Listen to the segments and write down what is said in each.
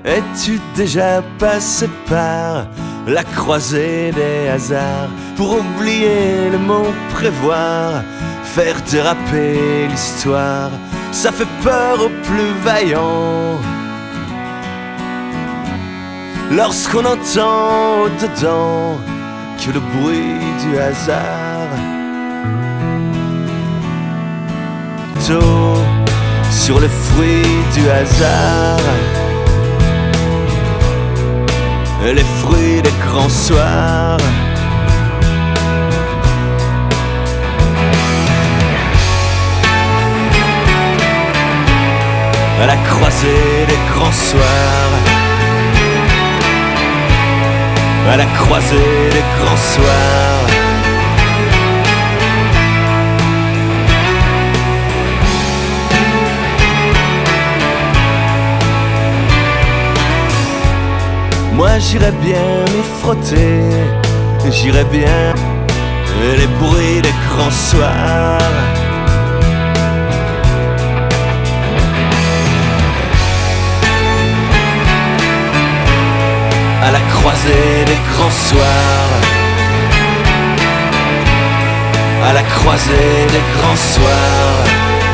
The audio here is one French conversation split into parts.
Es-tu déjà passé par la croisée des hasards pour oublier le mot prévoir, faire déraper l'histoire? Ça fait peur aux plus vaillants lorsqu'on entend au-dedans que le bruit du hasard. Tôt sur le fruit du hasard, les fruits des grands soirs. À la croisée des grands soirs, à la croisée des grands soirs. Moi j'irais bien m'y frotter, j'irais bien les bruits des grands soirs. À la croisée des grands soirs, à la croisée des grands soirs.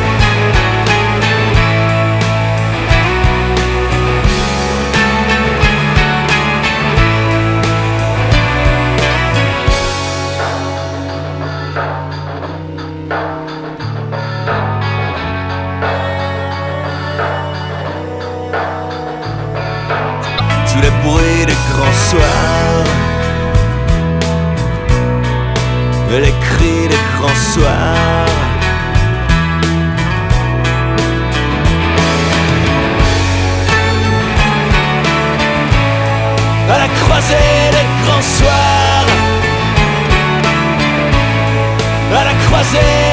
Tous les bruits des grands soirs, et les cris des grands soirs. À la croisée des grands soirs, à la croisée